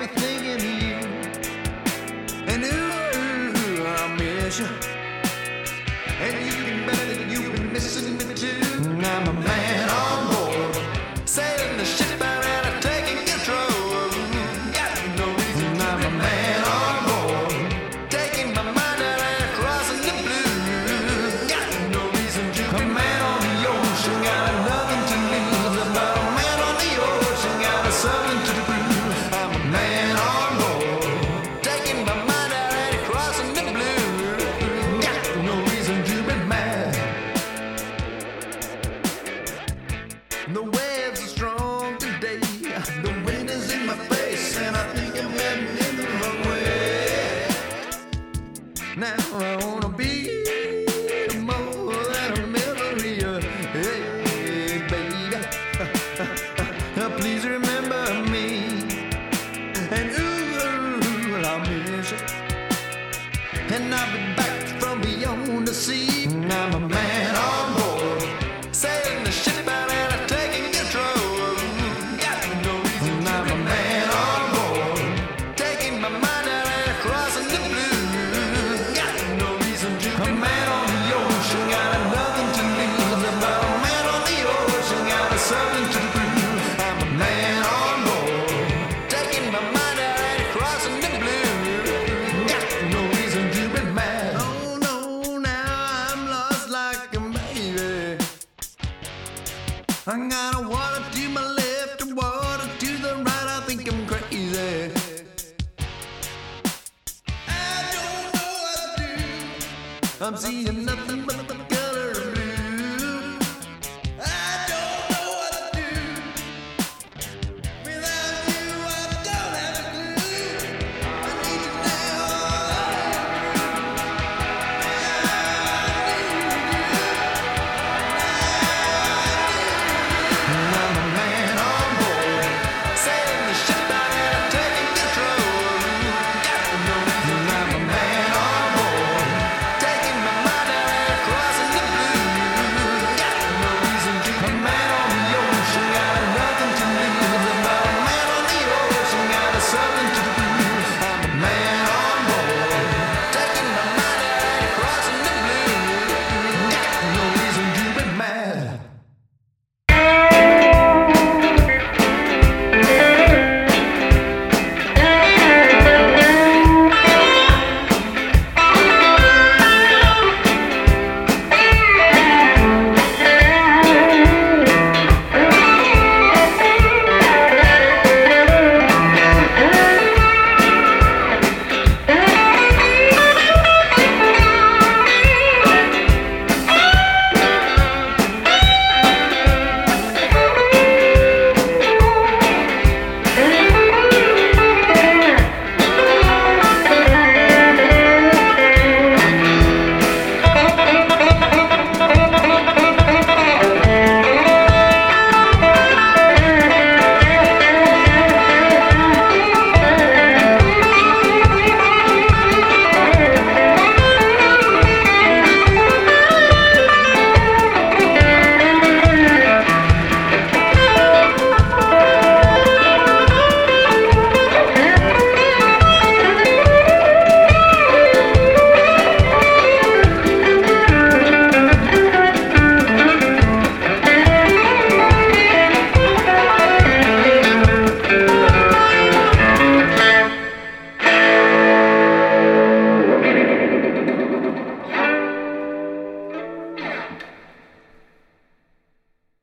thinking of you. And ooh, I miss you. And you can bet that you've been missing me too. I'm a man on board, sailing the ship out and taking control. Got no reason. I'm a man on board, taking my mind out and crossing the blue. Got no reason to. A man on the ocean, got nothing to lose. About a man on the ocean, got something to prove. I'm a man on board, taking my mind out and crossing the blue. Got no reason to be mad. The waves are strong today. The wind is in my face, and I think I'm heading in the wrong way. Now I wanna be more than a memory. Hey, baby, please remember me. And ooh, I'll miss you. And I'll be back from beyond the sea. I'm a man on board, sailing the ship out and taking control. Got no reason. I'm a man on board, taking my mind out and crossing the blue. Got no reason to. A man on the ocean, got nothing to lose. About a man on the ocean, got something to prove. I'm a man on board, taking my mind out and crossing the blue. Got no reason to be mad. Oh no, now I'm lost like a baby. I got a water to my left and water to the right. I think I'm crazy. I don't know what to do. I'm seeing nothing but